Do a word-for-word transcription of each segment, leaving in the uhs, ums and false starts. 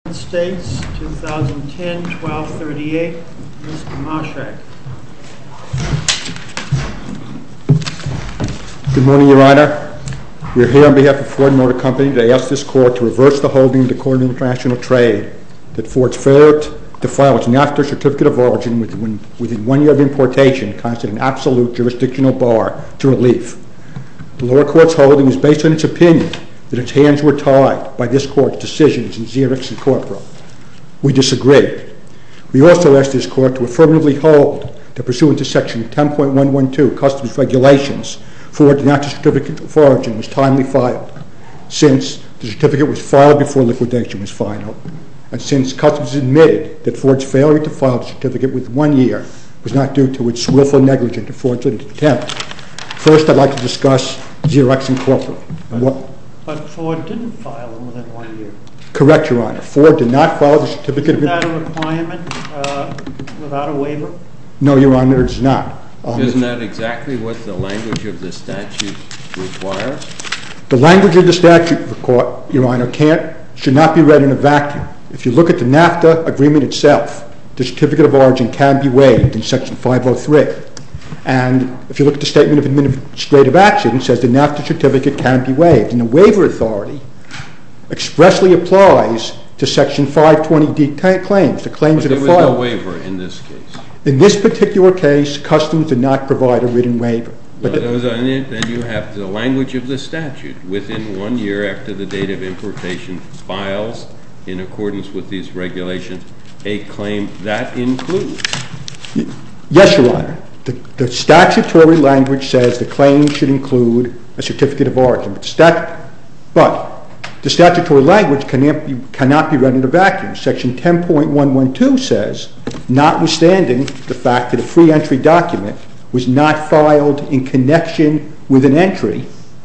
States, twenty ten to twelve thirty-eight. Mister Marshak. Good morning, Your Honor. We are here on behalf of Ford Motor Company to ask this Court to reverse the holding of the Court of International Trade that Ford's failure to file its NAFTA Certificate of Origin within, within one year of importation constitutes an absolute jurisdictional bar to relief. The lower court's holding is based on its opinion that its hands were tied by this Court's decisions in Xerox and Corporal. We disagree. We also ask this Court to affirmatively hold that pursuant to Section ten point one one two Customs Regulations, Ford's NAFTA Certificate of Origin was timely filed, since the certificate was filed before liquidation was final, and since Customs admitted that Ford's failure to file the certificate with one year was not due to its willful negligence or fraudulent attempt. First, I'd like to discuss Xerox and Corporal. And what But Ford didn't file them within one year. Correct, Your Honor. Ford did not file the certificate. Is that a requirement uh, without a waiver? No, Your Honor, it's not. Um, Isn't that exactly what the language of the statute requires? The language of the statute, Your Honor, can't, should not be read in a vacuum. If you look at the NAFTA agreement itself, the certificate of origin can be waived in Section five oh three. And if you look at the Statement of Administrative Action, it says the NAFTA certificate can be waived. And the waiver authority expressly applies to Section five twenty D claims, the claims but that are filed. There was no waiver in this case. In this particular case, Customs did not provide a written waiver. But no, the, then you have the language of the statute. Within one year after the date of importation, files in accordance with these regulations a claim that includes. Yes, Your Honor. The, the statutory language says the claim should include a certificate of origin. But the, stat, but the statutory language cannot be, cannot be read in a vacuum. Section ten point one one two says, notwithstanding the fact that a free entry document was not filed in connection with an entry,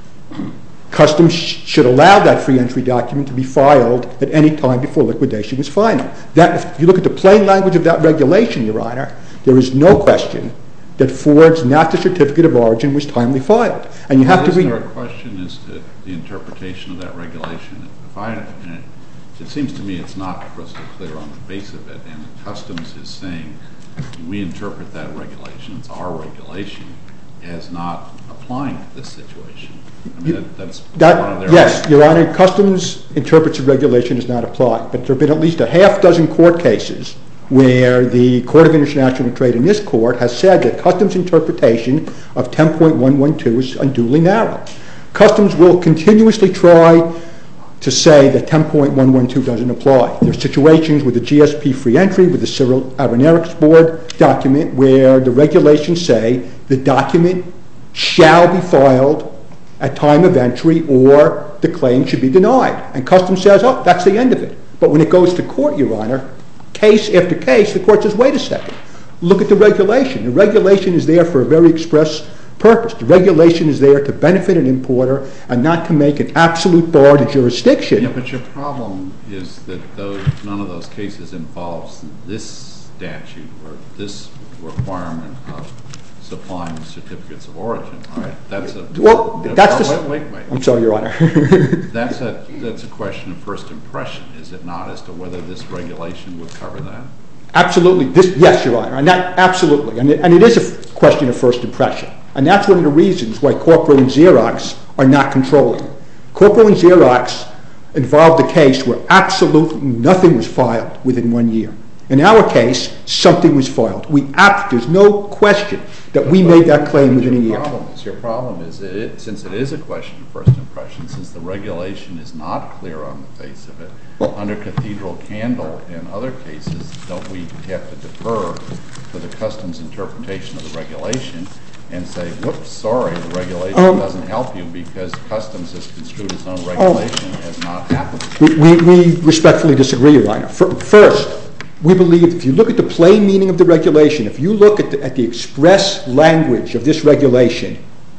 Customs sh- should allow that free entry document to be filed at any time before liquidation was final. That, if you look at the plain language of that regulation, Your Honor, there is no question that Ford's NAFTA Certificate of Origin was timely filed. And you well, have to read. Is there a question as to the interpretation of that regulation? If I, it, it seems to me it's not crystal clear on the face of it, and Customs is saying we interpret that regulation, it's our regulation, as not applying to this situation. I mean, that, that's that, one of their yes, arguments. Your Honor, Customs interprets the regulation as not applying, but there have been at least a half dozen court cases where the Court of International Trade in this court has said that Customs' interpretation of ten point one one two is unduly narrow. Customs will continuously try to say that ten point one one two doesn't apply. There are situations with the G S P free entry, with the Cyril Aronnax Board document, where the regulations say the document shall be filed at time of entry or the claim should be denied. And Customs says, oh, that's the end of it. But when it goes to court, Your Honor, case after case, the court says, wait a second. Look at the regulation. The regulation is there for a very express purpose. The regulation is there to benefit an importer and not to make an absolute bar to jurisdiction. Yeah, but your problem is that those, none of those cases involves this statute or this requirement of supplying certificates of origin, right? That's a well. That's oh, the. Wait, wait, wait. I'm sorry, Your Honor. that's a that's a question of first impression, is it not, as to whether this regulation would cover that? Absolutely. This, yes, Your Honor, and that absolutely, and it, and it is a question of first impression, and that's one of the reasons why Corporal and Xerox are not controlling. Corporal and Xerox involved a case where absolutely nothing was filed within one year. In our case, something was filed. We apt, there's no question that we made that claim within a year. Your problem is, your problem is that it, since it is a question of first impression, since the regulation is not clear on the face of it, well, under Cathedral Candle and other cases, don't we have to defer to the Customs interpretation of the regulation and say, whoops, sorry, the regulation um, doesn't help you because Customs has construed its own regulation um, as not applicable? We, we, we respectfully disagree, Your Honor. First, we believe if you look at the plain meaning of the regulation, if you look at the, at the express language of this regulation,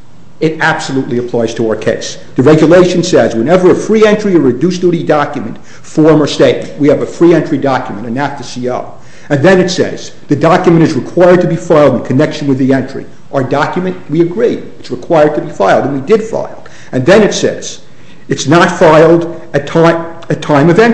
it absolutely applies to our case. The regulation says whenever a free entry or reduced duty document, form or statement, we have a free entry document, a NAFTA C O, and then it says the document is required to be filed in connection with the entry. Our document, we agree, it's required to be filed, and we did file. And then it says it's not filed at time, at time of entry.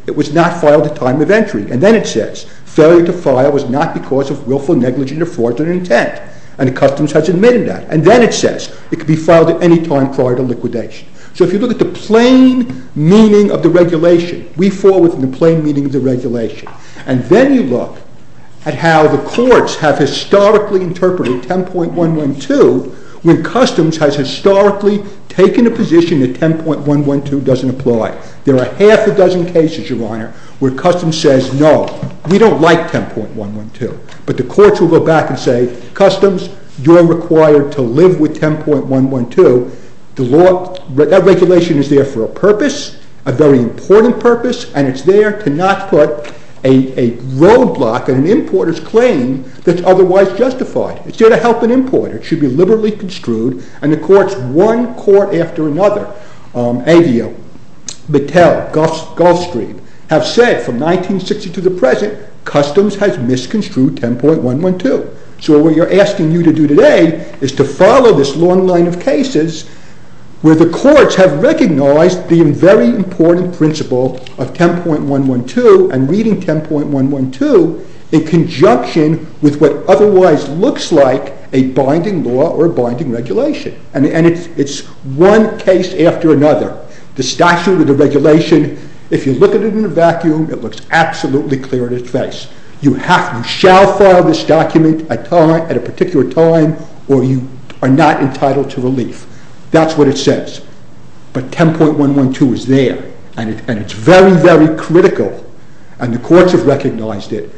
it was not filed at time of entry. And then it says, failure to file was not because of willful, negligent, or fraudulent intent. And the Customs has admitted that. And then it says it could be filed at any time prior to liquidation. So if you look at the plain meaning of the regulation, we fall within the plain meaning of the regulation. And then you look at how the courts have historically interpreted ten point one one two when Customs has historically taken a position that ten point one one two doesn't apply. There are half a dozen cases, Your Honor, where Customs says, no, we don't like ten point one one two. But the courts will go back and say, Customs, you're required to live with ten point one one two. The law, that regulation is there for a purpose, a very important purpose, and it's there to not put a, a roadblock on an importer's claim that's otherwise justified. It's there to help an importer. It should be liberally construed, and the courts, one court after another, um, Avio, Battelle, Gulf, Gulfstream, have said from nineteen sixty to the present, Customs has misconstrued ten point one one two. So what you're asking you to do today is to follow this long line of cases where the courts have recognized the very important principle of ten point one one two and reading ten point one one two in conjunction with what otherwise looks like a binding law or a binding regulation. And, and it's, it's one case after another. The statute or the regulation, if you look at it in a vacuum, it looks absolutely clear at its face. You have, you shall file this document at, time, at a particular time, or you are not entitled to relief. That's what it says. But ten point one one two is there, and, it, and it's very, very critical, and the courts have recognized it,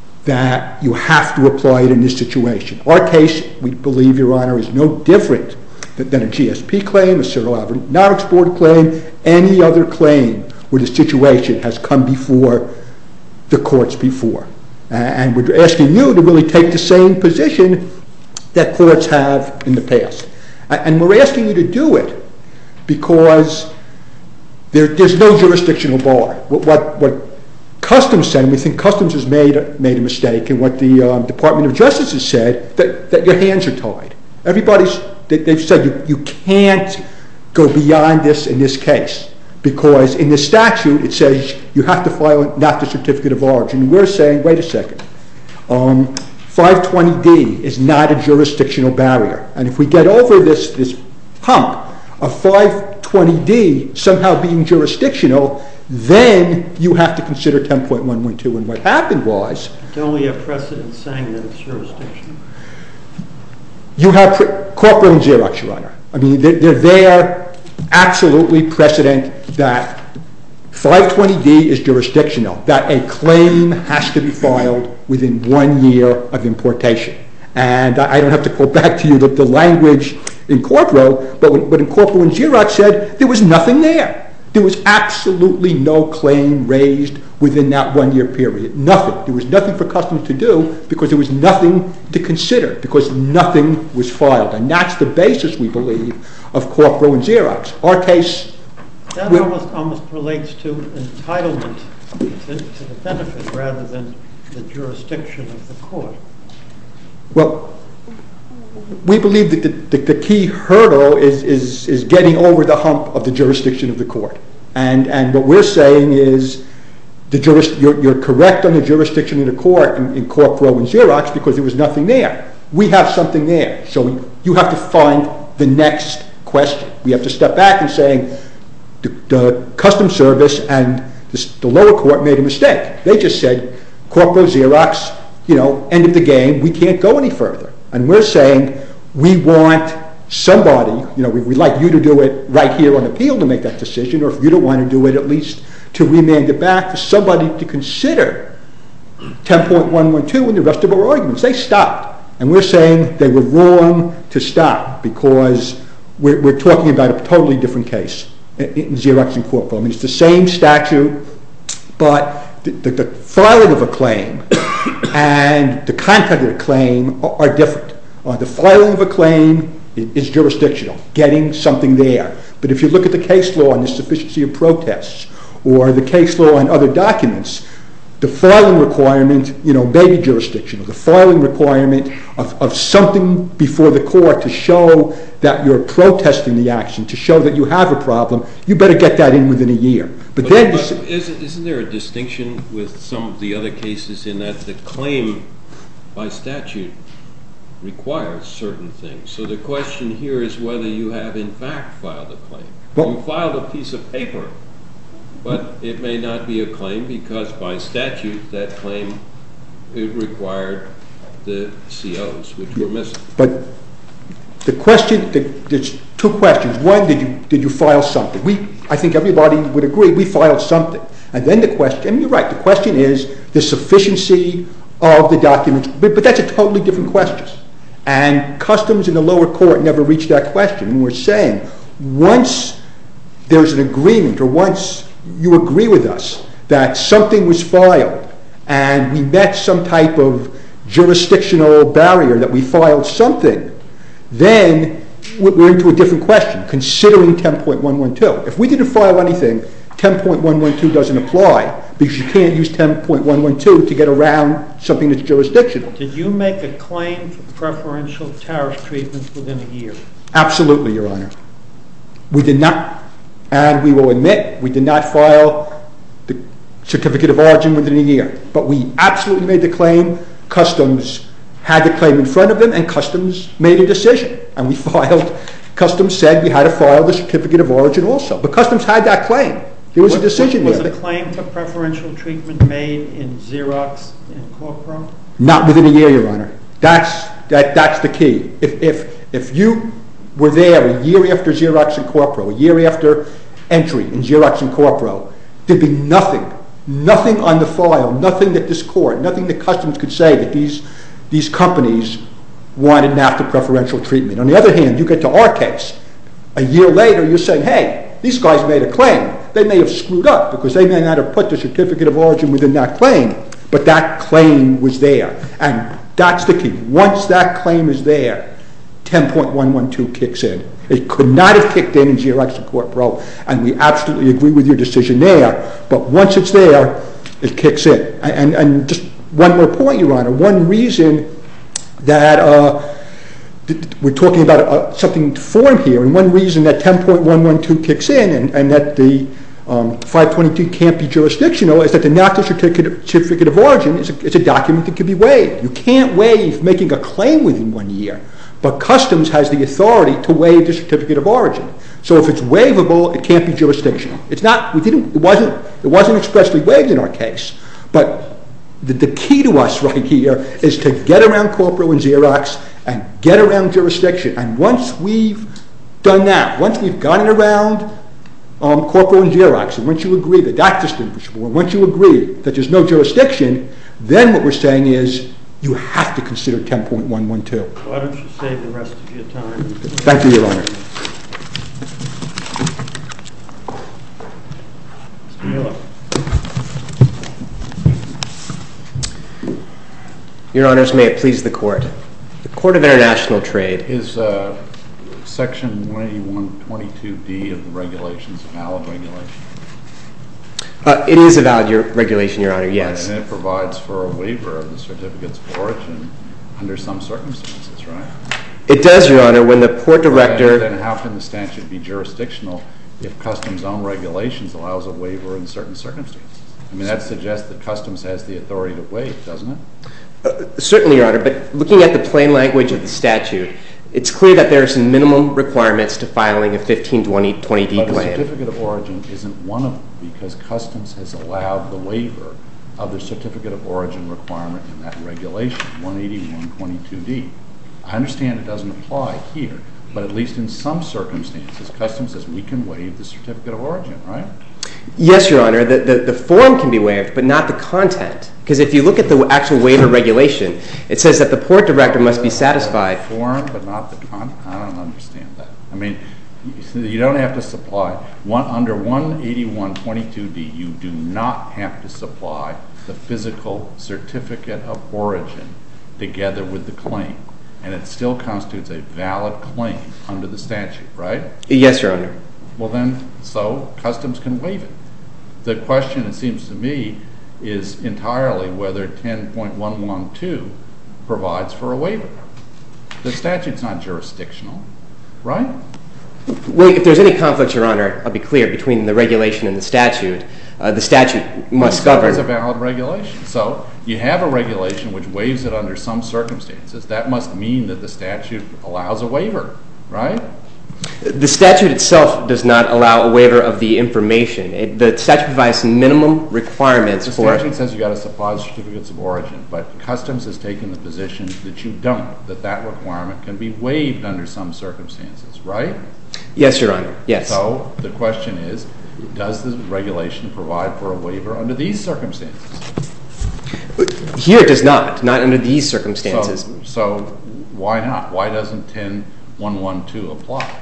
that you have to apply it in this situation. Our case, we believe, Your Honor, is no different than, than a G S P claim, a serial aeronautics board claim, any other claim where the situation has come before the courts before. And we're asking you to really take the same position that courts have in the past. And we're asking you to do it because there, there's no jurisdictional bar. What, what, what Customs said, and we think Customs has made, made a mistake, and what the um, Department of Justice has said, that, that your hands are tied. Everybody's, they, they've said you, you can't go beyond this in this case because in the statute it says you have to file not the certificate of origin. We're saying, wait a second. Um, five twenty D is not a jurisdictional barrier. And if we get over this, this hump of five twenty D somehow being jurisdictional, then you have to consider ten point one one two. And what happened was... Don't we have precedent saying that it's jurisdictional? You have pre- Corporate and Xerox, Your Honor. I mean, they're, they're there, absolutely precedent that five twenty D is jurisdictional, that a claim has to be filed within one year of importation. And I don't have to quote back to you the, the language in Corpro, but, when, but in Corpro and Xerox said there was nothing there. There was absolutely no claim raised within that one-year period. Nothing. There was nothing for Customs to do because there was nothing to consider, because nothing was filed. And that's the basis, we believe, of Corpro and Xerox. Our case... That almost, almost relates to entitlement to, to the benefit rather than the jurisdiction of the court. Well, we believe that the, the, the key hurdle is, is, is getting over the hump of the jurisdiction of the court. And, and what we're saying is the juris, you're, you're correct on the jurisdiction of the court in, in Corpro and Xerox because there was nothing there. We have something there. So you have to find the next question. We have to step back and say the, the Customs Service and the, the lower court made a mistake. They just said, Corpro, Xerox, you know, end of the game. We can't go any further. And we're saying we want somebody, you know, we, we'd like you to do it right here on appeal to make that decision, or if you don't want to do it, at least to remand it back for somebody to consider ten point one one two and the rest of our arguments. They stopped. And we're saying they were wrong to stop because we're, we're talking about a totally different case in, in Xerox and Corpro. I mean, it's the same statute, but the, the, the filing of a claim and the content of the claim are, are different. Uh, the filing of a claim is, is jurisdictional, getting something there. But if you look at the case law on the sufficiency of protests or the case law on other documents, the filing requirement, you know, may be jurisdictional. The filing requirement of, of something before the court to show that you're protesting the action, to show that you have a problem, you better get that in within a year. But, but then... But isn't, isn't there a distinction with some of the other cases in that the claim by statute requires certain things? So the question here is whether you have in fact filed a claim. Well, you filed a piece of paper, but it may not be a claim because by statute that claim it required the C Os, which were missing. But the question, the, there's two questions. One, did you did you file something? We, I think everybody would agree, we filed something. And then the question, and you're right, the question is the sufficiency of the documents, but, but that's a totally different question. And Customs in the lower court never reached that question. And we're saying once there's an agreement, or once you agree with us that something was filed and we met some type of jurisdictional barrier that we filed something, then we're into a different question, considering ten point one one two. If we didn't file anything, ten point one one two doesn't apply because you can't use ten point one one two to get around something that's jurisdictional. Did you make a claim for preferential tariff treatment within a year? Absolutely, Your Honor. We did not. And we will admit we did not file the certificate of origin within a year. But we absolutely made the claim. Customs had the claim in front of them, and Customs made a decision. And we filed, Customs said we had to file the certificate of origin also. But Customs had that claim. There was what, a decision was there. Was the claim for preferential treatment made in Xerox and Corpro? Not within a year, Your Honor. That's, that, that's the key. If, if, if you were there a year after Xerox and Corpro, a year after entry in Xerox and Corpro, there'd be nothing, nothing on the file, nothing that this court, nothing that Customs could say that these, these companies wanted NAFTA preferential treatment. On the other hand, you get to our case. A year later, you're saying, hey, these guys made a claim. They may have screwed up because they may not have put the certificate of origin within that claim, but that claim was there. And that's the key. Once that claim is there, ten point one one two kicks in. It could not have kicked in in Xerox and Corpro, and we absolutely agree with your decision there, but once it's there, it kicks in. And, and, and just one more point, Your Honor, one reason that uh, we're talking about uh, something to form here, and one reason that ten point one one two kicks in and, and that the um, five twenty-two can't be jurisdictional is that the NAFTA certificate, certificate of origin is a, is a document that can be waived. You can't waive making a claim within one year, but Customs has the authority to waive the certificate of origin. So if it's waivable, it can't be jurisdictional. It's not, we didn't, it wasn't, it wasn't expressly waived in our case, but the, the key to us right here is to get around Corpro and Xerox and get around jurisdiction. And once we've done that, once we've gotten around um, Corpro and Xerox, and once you agree that that's distinguishable, and once you agree that there's no jurisdiction, then what we're saying is you have to consider ten point one one two. Why don't you save the rest of your time? Thank you, Your Honor. Mister Miller. Your Honors, may it please the Court. The Court of International Trade is uh, Section one eighty-one twenty-two D of the regulations a valid regulation? Uh, it is a valid regulation, Your Honor, yes. Right, and it provides for a waiver of the certificates of origin under some circumstances, right? It does, Your Honor, when the port director... Then how can the statute be jurisdictional if Customs' own regulations allows a waiver in certain circumstances? I mean, that suggests that Customs has the authority to waive, doesn't it? Uh, certainly, Your Honor, but looking at the plain language of the statute, it's clear that there are some minimum requirements to filing a fifteen twenty D claim. But a certificate of origin isn't one of them because Customs has allowed the waiver of the certificate of origin requirement in that regulation, one eighty-one twenty-two D. I understand it doesn't apply here, but at least in some circumstances, Customs says we can waive the certificate of origin, right? Yes, Your Honor. The, the, the form can be waived, but not the content. Because if you look at the actual waiver regulation, it says that the port director must be satisfied. The form, but not the content? I don't understand that. I mean, you don't have to supply, one, under one eighty-one twenty-two D, you do not have to supply the physical certificate of origin together with the claim. And it still constitutes a valid claim under the statute, right? Yes, Your Honor. Well then, so Customs can waive it. The question, it seems to me, is entirely whether ten point one one two provides for a waiver. The statute's not jurisdictional, right? Well, if there's any conflict, Your Honor, I'll be clear, between the regulation and the statute, uh, the statute must govern. It's a valid regulation. So you have a regulation which waives it under some circumstances. That must mean that the statute allows a waiver, right? The statute itself does not allow a waiver of the information. It, the statute provides minimum requirements the for... The statute says you've got to supply certificates of origin, but Customs has taken the position that you don't, that that requirement can be waived under some circumstances, right? Yes, Your Honor, yes. So the question is, does the regulation provide for a waiver under these circumstances? Here it does not, not under these circumstances. So, so why not? Why doesn't ten point one one two apply?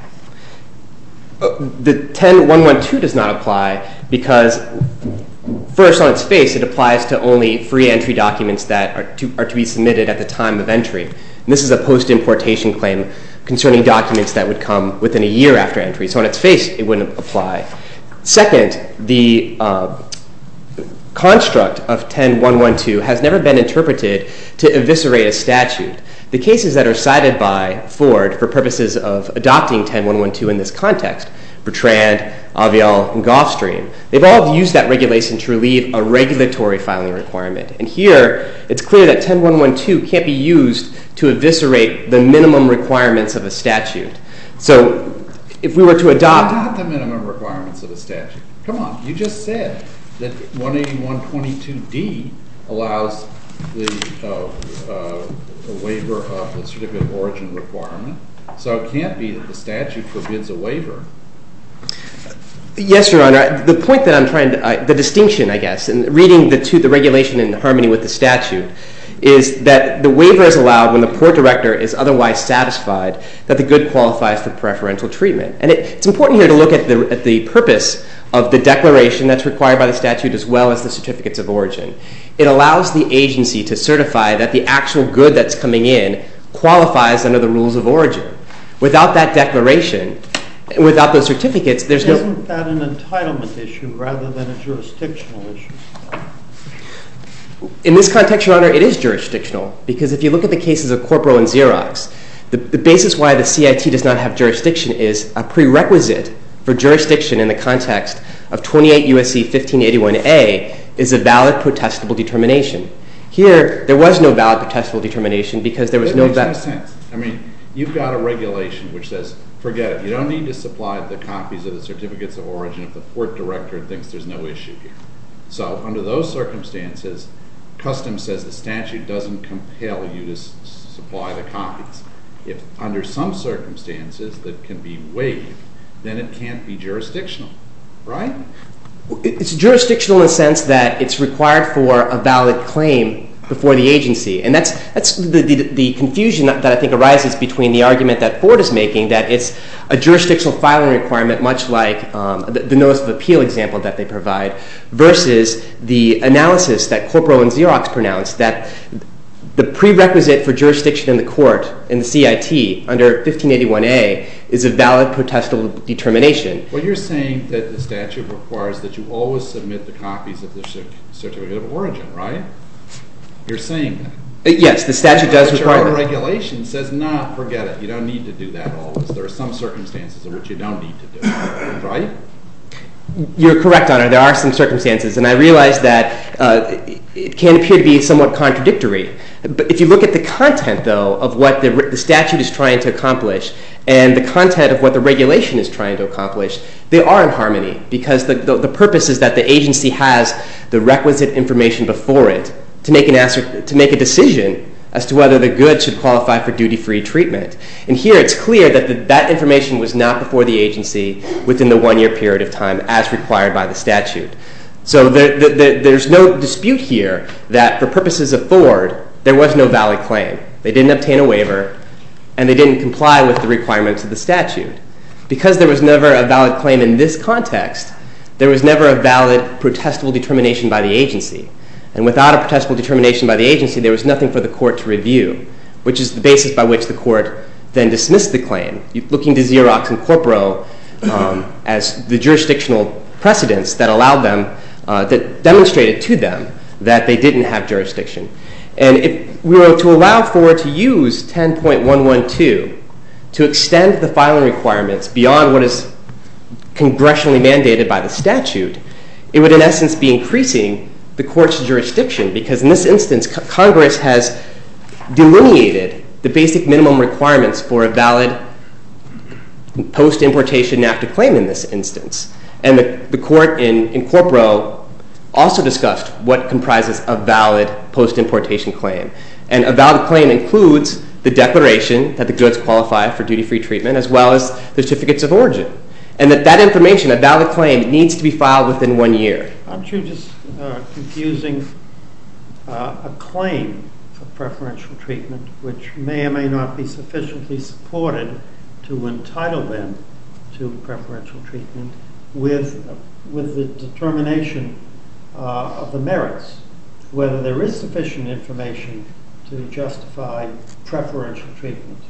Uh, the ten point one one two does not apply because, first, on its face, it applies to only free entry documents that are to, are to be submitted at the time of entry. And this is a post-importation claim concerning documents that would come within a year after entry. So on its face, it wouldn't apply. Second, the uh, construct of ten point one one two has never been interpreted to eviscerate a statute. The cases that are cited by Ford for purposes of adopting ten point one one two in this context, Bertrand, Avial, and Gulfstream, they've all used that regulation to relieve a regulatory filing requirement. And here, it's clear that ten point one one two can't be used to eviscerate the minimum requirements of a statute. So if we were to adopt... Not the minimum requirements of a statute. Come on, you just said that one eighty-one twenty-two D allows the uh, uh, a waiver of the certificate of origin requirement. So it can't be that the statute forbids a waiver. Yes, Your Honor. The point that I'm trying to, uh, the distinction, I guess, in reading the, two, the regulation in harmony with the statute, is that the waiver is allowed when the port director is otherwise satisfied that the good qualifies for preferential treatment. And it, it's important here to look at the, at the purpose of the declaration that's required by the statute as well as the certificates of origin. It allows the agency to certify that the actual good that's coming in qualifies under the rules of origin. Without that declaration, without those certificates, there's no... Isn't that an entitlement issue rather than a jurisdictional issue? In this context, Your Honor, it is jurisdictional, because if you look at the cases of Corpro and Xerox, the, the basis why the C I T does not have jurisdiction is a prerequisite for jurisdiction in the context of twenty-eight U S C fifteen eighty-one A is a valid protestable determination. Here, there was no valid protestable determination because there was it no... It makes no sense. I mean, you've got a regulation which says, forget it, you don't need to supply the copies of the certificates of origin if the port director thinks there's no issue here. So under those circumstances, Customs says the statute doesn't compel you to s supply the copies. If under some circumstances that can be waived, then it can't be jurisdictional, right? It's jurisdictional in the sense that it's required for a valid claim before the agency. And that's, that's the, the, the confusion that, that I think arises between the argument that Ford is making, that it's a jurisdictional filing requirement, much like um, the, the notice of appeal example that they provide, versus the analysis that Corpro and Xerox pronounced, that the prerequisite for jurisdiction in the court, in the C I T, under fifteen eighty-one A, is a valid protestable determination. Well, you're saying that the statute requires that you always submit the copies of the certificate of origin, right? You're saying that. Uh, yes, the statute does but require your own that. regulation says, nah, forget it. You don't need to do that always. There are some circumstances in which you don't need to do it, right? You're correct, Honor. There are some circumstances, and I realize that uh, it can appear to be somewhat contradictory. But if you look at the content, though, of what the, the statute is trying to accomplish and the content of what the regulation is trying to accomplish, they are in harmony, because the, the, the purpose is that the agency has the requisite information before it to make, an answer, to make a decision as to whether the good should qualify for duty-free treatment. And here it's clear that the, that information was not before the agency within the one-year period of time as required by the statute. So there, the, the, there's no dispute here that for purposes of Ford, there was no valid claim. They didn't obtain a waiver, and they didn't comply with the requirements of the statute. Because there was never a valid claim in this context, there was never a valid protestable determination by the agency. And without a protestable determination by the agency, there was nothing for the court to review, which is the basis by which the court then dismissed the claim, looking to Xerox and Corpro um, as the jurisdictional precedents that allowed them, uh, that demonstrated to them that they didn't have jurisdiction. And if we were to allow Ford to use ten point one one two to extend the filing requirements beyond what is congressionally mandated by the statute, it would in essence be increasing the court's jurisdiction, because in this instance, co- Congress has delineated the basic minimum requirements for a valid post-importation NAFTA claim in this instance. And the, the court in, in Corporo also discussed what comprises a valid post-importation claim. And a valid claim includes the declaration that the goods qualify for duty-free treatment, as well as the certificates of origin. And that that information, a valid claim, needs to be filed within one year. Aren't you just uh, confusing uh, a claim for preferential treatment, which may or may not be sufficiently supported to entitle them to preferential treatment, with, uh, with the determination uh, of the merits, whether there is sufficient information to justify preferential treatment?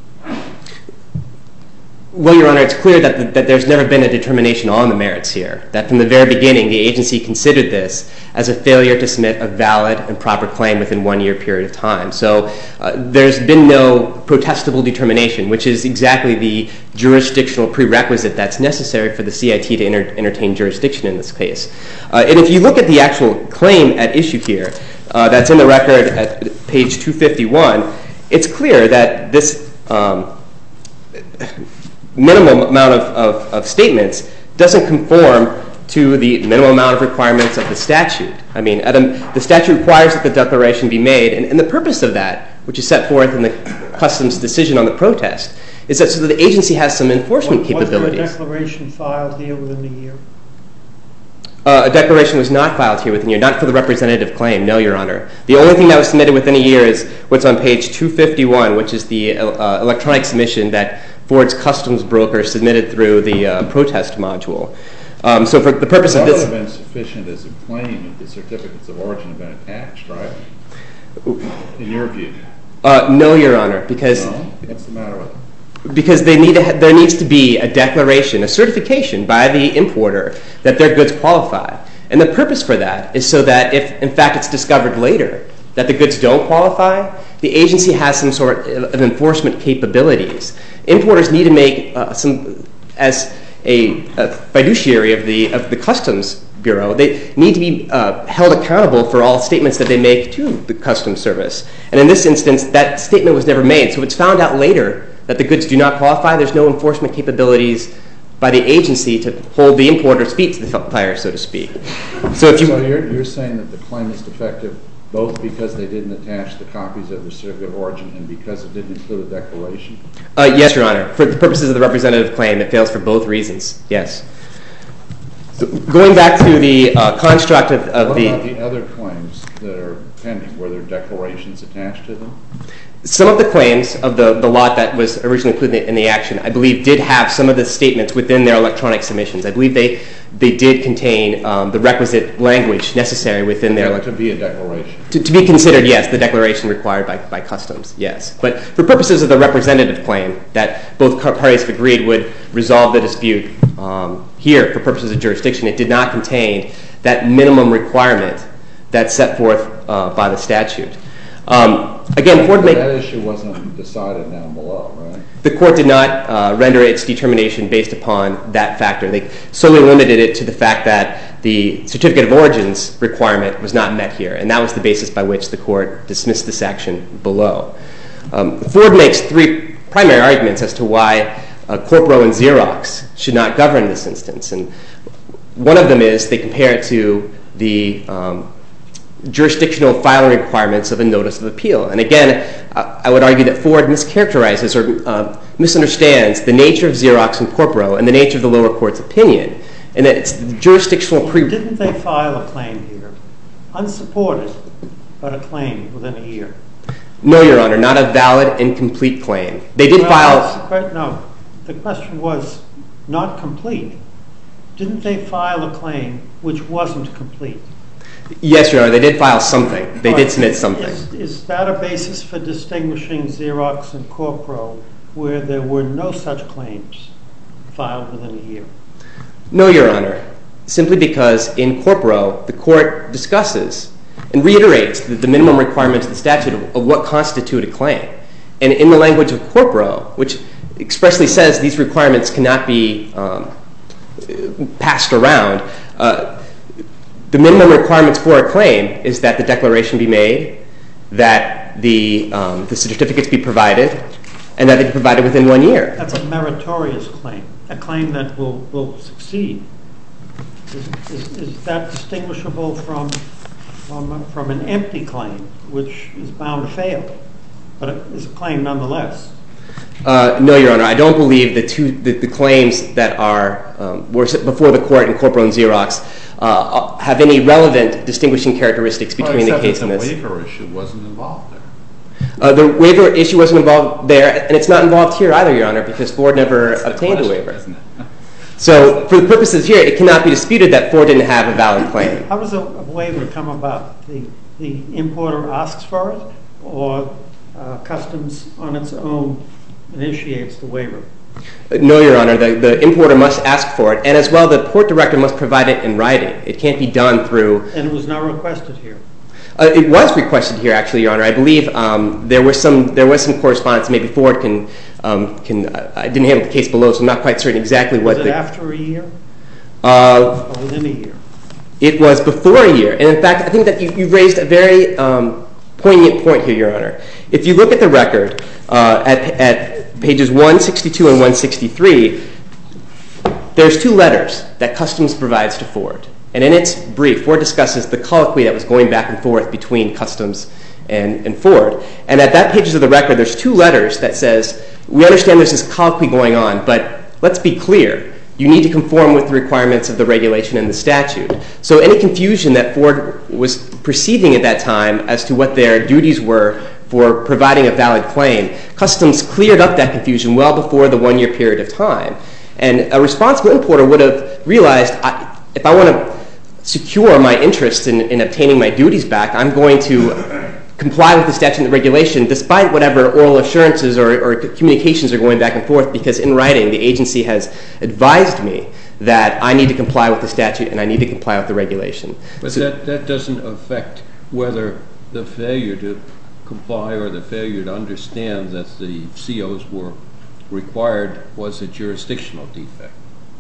Well, Your Honor, it's clear that, the, that there's never been a determination on the merits here, that from the very beginning the agency considered this as a failure to submit a valid and proper claim within one year period of time. So uh, there's been no protestable determination, which is exactly the jurisdictional prerequisite that's necessary for the C I T to enter, entertain jurisdiction in this case. Uh, and if you look at the actual claim at issue here, uh, that's in the record at page two fifty-one, it's clear that this um, minimum amount of, of, of statements doesn't conform to the minimum amount of requirements of the statute. I mean, at a, the statute requires that the declaration be made, and, and the purpose of that, which is set forth in the Customs decision on the protest, is that so that the agency has some enforcement was, capabilities. Was there a declaration filed here within a year? Uh, a declaration was not filed here within a year, not for the representative claim, no, Your Honor. The only thing that was submitted within a year is what's on page two fifty-one, which is the uh, electronic submission that Ford's customs broker submitted through the uh, protest module. Um, so for the purpose that of this... That would have been sufficient as a claim if the certificates of origin had been attached, right? In your view? Uh, no, Your Honor, because... No? What's the matter with it? Because they need to ha- there needs to be a declaration, a certification by the importer that their goods qualify. And the purpose for that is so that if, in fact, it's discovered later that the goods don't qualify, the agency has some sort of enforcement capabilities. Importers need to make uh, some, as a, a fiduciary of the of the Customs Bureau, they need to be uh, held accountable for all statements that they make to the Customs Service. And in this instance, that statement was never made. So if it's found out later that the goods do not qualify, there's no enforcement capabilities by the agency to hold the importer's feet to the fire, so to speak. So if you so you're, you're saying that the claim is defective both because they didn't attach the copies of the certificate of origin and because it didn't include a declaration? Uh, yes, Your Honor. For the purposes of the representative claim, it fails for both reasons. Yes. So going back to the uh, construct of, of what the... What about the other claims that are pending? Were there declarations attached to them? Some of the claims of the, the lot that was originally included in the action, I believe, did have some of the statements within their electronic submissions. I believe they they did contain um, the requisite language necessary within their... Yeah, to be a declaration. To, to be considered, yes, the declaration required by, by Customs, yes. But for purposes of the representative claim that both parties have agreed would resolve the dispute um, here for purposes of jurisdiction, it did not contain that minimum requirement that's set forth uh, by the statute. Um, again, Ford made... That issue wasn't decided down below, right? The court did not uh, render its determination based upon that factor. They solely limited it to the fact that the certificate of origins requirement was not met here, and that was the basis by which the court dismissed this action below. Um, Ford makes three primary arguments as to why uh, Corporo and Xerox should not govern this instance, and one of them is they compare it to the um, jurisdictional filing requirements of a notice of appeal. And again, uh, I would argue that Ford mischaracterizes or uh, misunderstands the nature of Xerox and Corporo and the nature of the lower court's opinion, and that it's the jurisdictional pre... Didn't they file a claim here, unsupported, but a claim within a year? No, Your Honor, not a valid and complete claim. They did well, file... That's the, no, the question was not complete. Didn't they file a claim which wasn't complete? Yes, Your Honor, they did file something. They did submit something. Is, is that a basis for distinguishing Xerox and Corporo where there were no such claims filed within a year? No, Your Honor, simply because in Corporo, the court discusses and reiterates the, the minimum requirements of the statute of, of what constitute a claim. And in the language of corporo, which expressly says these requirements cannot be um, passed around, uh, the minimum requirements for a claim is that the declaration be made, that the, um, the certificates be provided, and that they be provided within one year. That's a meritorious claim, a claim that will, will succeed. Is, is, is that distinguishable from, from, from an empty claim, which is bound to fail, but it is a claim nonetheless? Uh, no, Your Honor. I don't believe the two the, the claims that are um, were before the court in Corporo and Xerox uh, have any relevant distinguishing characteristics between well, the case and this. The waiver issue wasn't involved there. Uh, the waiver issue wasn't involved there, and it's not involved here either, Your Honor, because Ford never That's obtained question, a waiver. Isn't it? So, for the purposes here, it cannot be disputed that Ford didn't have a valid claim. How does a, a waiver come about? The the importer asks for it, or uh, Customs on its own initiates the waiver? No, Your Honor. The, the importer must ask for it, and as well, the port director must provide it in writing. It can't be done through... And it was not requested here? Uh, it was requested here, actually, Your Honor. I believe um, there was some there was some correspondence. Maybe Ford can... Um, can uh, I didn't handle the case below, so I'm not quite certain exactly what... Was it the, after a year? Uh, or within a year? It was before a year. And in fact, I think that you, you've raised a very um, poignant point here, Your Honor. If you look at the record uh, at, at pages one sixty-two and one sixty-three, there's two letters that Customs provides to Ford. And in its brief, Ford discusses the colloquy that was going back and forth between Customs and, and Ford. And at that pages of the record, there's two letters that says, we understand there's this colloquy going on, but let's be clear. You need to conform with the requirements of the regulation and the statute. So any confusion that Ford was perceiving at that time as to what their duties were for providing a valid claim, Customs cleared up that confusion well before the one-year period of time. And a responsible importer would have realized, I, if I want to secure my interest in, in obtaining my duties back, I'm going to comply with the statute and the regulation despite whatever oral assurances or, or communications are going back and forth, because in writing the agency has advised me that I need to comply with the statute and I need to comply with the regulation. But so, that, that doesn't affect whether the failure to comply or the failure to understand that the C Os were required was a jurisdictional defect.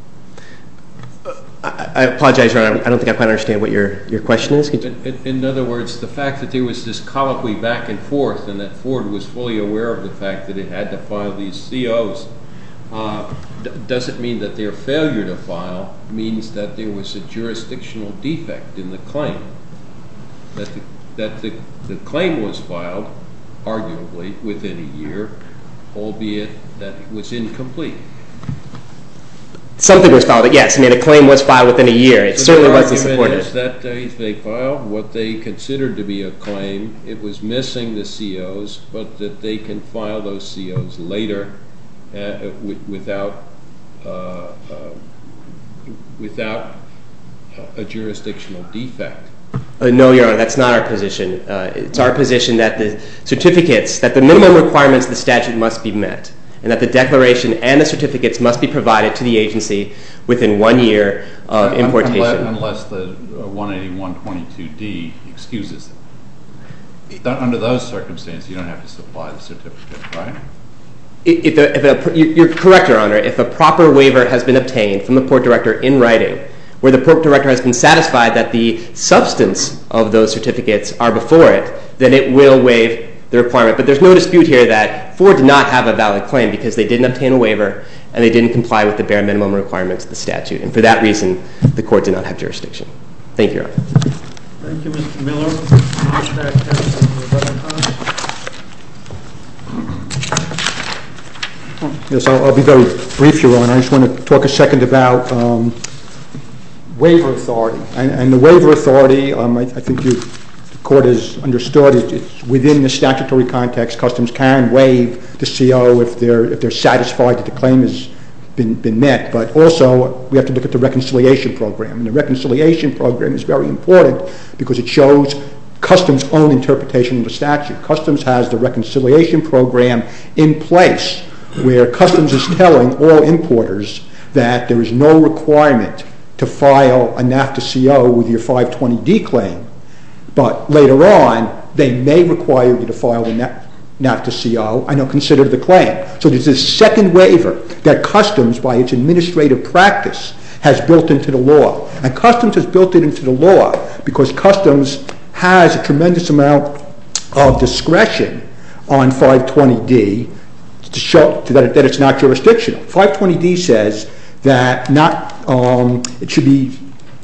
I, I apologize, Your Honor. I don't think I quite understand what your, your question is. Could you? In, in other words, the fact that there was this colloquy back and forth and that Ford was fully aware of the fact that it had to file these C Os uh, d- doesn't mean that their failure to file means that there was a jurisdictional defect in the claim. That the, that the, the claim was filed, arguably, within a year, albeit that it was incomplete. Something was filed, yes. I mean, a claim was filed within a year. It so certainly wasn't supported. Is that they, they filed what they considered to be a claim. It was missing the C Os, but that they can file those C Os later uh, w- without uh, uh, without a jurisdictional defect. Uh, no, Your Honor, that's not our position. Uh, it's our position that the certificates, that the minimum requirements of the statute must be met, and that the declaration and the certificates must be provided to the agency within one year of importation. Unless, unless the one eighty-one twenty-two D excuses it. Under those circumstances, you don't have to supply the certificate, right? If a, if a, you're correct, Your Honor. If a proper waiver has been obtained from the port director in writing, where the port director has been satisfied that the substance of those certificates are before it, then it will waive the requirement. But there's no dispute here that Ford did not have a valid claim because they didn't obtain a waiver and they didn't comply with the bare minimum requirements of the statute. And for that reason, the court did not have jurisdiction. Thank you, Your Honor. Thank you, Mister Miller. Mostak has some rebuttal time. Yes, I'll, I'll be very brief, Your Honor. I just want to talk a second about um, waiver authority. And, and the waiver authority, um, I, I think you, the court has understood, it, it's within the statutory context. Customs can waive the C O if they're if they're satisfied that the claim has been been met. But also, we have to look at the reconciliation program. And the reconciliation program is very important because it shows Customs' own interpretation of the statute. Customs has the reconciliation program in place where Customs is telling all importers that there is no requirement to file a NAFTA C O with your five twenty D claim But later on, they may require you to file the NAFTA C O and they'll consider the claim. So there's this second waiver that Customs, by its administrative practice, has built into the law. And Customs has built it into the law because Customs has a tremendous amount of discretion on five twenty D to show that, it, that it's not jurisdictional. five twenty D says that not um, it should be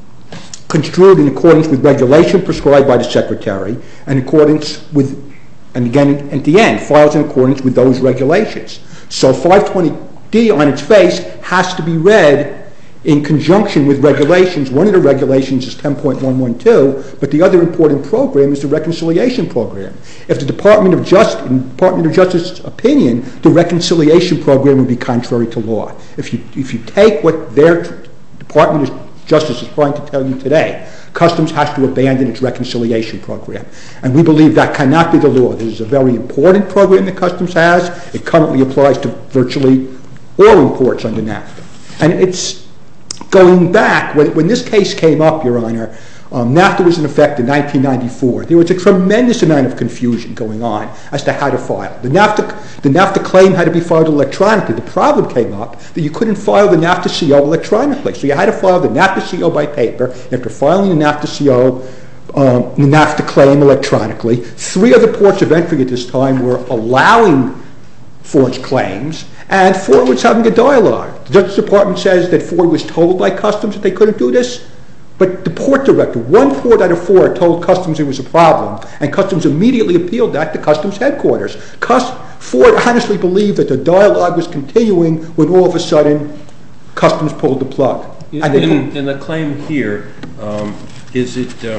construed in accordance with regulation prescribed by the Secretary and in accordance with, and again at the end, files in accordance with those regulations. So five twenty D on its face has to be read in conjunction with regulations. One of the regulations is ten point one one two, but the other important program is the reconciliation program. If the Department of Justice, in Department of Justice's opinion, the reconciliation program would be contrary to law. If you if you take what their Department of Justice is trying to tell you today, Customs has to abandon its reconciliation program. And we believe that cannot be the law. This is a very important program that Customs has. It currently applies to virtually all imports under NAFTA. And it's going back, when, when this case came up, Your Honor, um, NAFTA was in effect in nineteen ninety-four. There was a tremendous amount of confusion going on as to how to file. The NAFTA, the NAFTA claim had to be filed electronically. The problem came up that you couldn't file the NAFTA C O electronically. So you had to file the NAFTA C O by paper. After filing the NAFTA C O, um, the NAFTA claim electronically, three other ports of entry at this time were allowing forged claims, and Ford was having a dialogue. The Justice Department says that Ford was told by Customs that they couldn't do this, but the port director, one port out of four, told Customs it was a problem, and Customs immediately appealed that to Customs headquarters. Cust- Ford honestly believed that the dialogue was continuing when all of a sudden Customs pulled the plug. In, in, in the claim here, um, is it uh,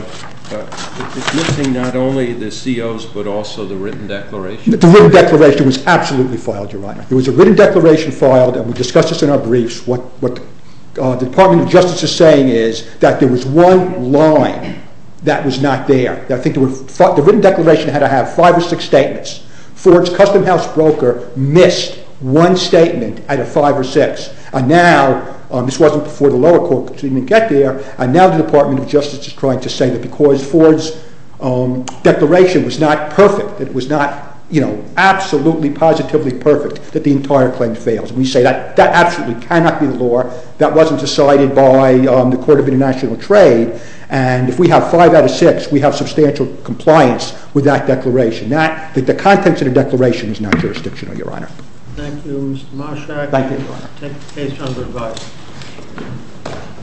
uh, it's missing not only the C Os but also the written declaration? The written declaration was absolutely filed, Your Honor. There was a written declaration filed, and we discussed this in our briefs. What, what the, uh, the Department of Justice is saying is that there was one line that was not there. I think there were f- the written declaration had to have five or six statements. Ford's Custom House broker missed one statement out of five or six. And now, um, this wasn't before the lower court because we didn't get there, and now the Department of Justice is trying to say that because Ford's um, declaration was not perfect, that it was not, you know, absolutely positively perfect, that the entire claim fails. And we say that that absolutely cannot be the law. That wasn't decided by um, the Court of International Trade. And if we have five out of six, we have substantial compliance with that declaration. That, the, the contents of the declaration is not jurisdictional, Your Honor. Thank you, Mister Marshak. Thank you, Your Honor. Take the case under advice.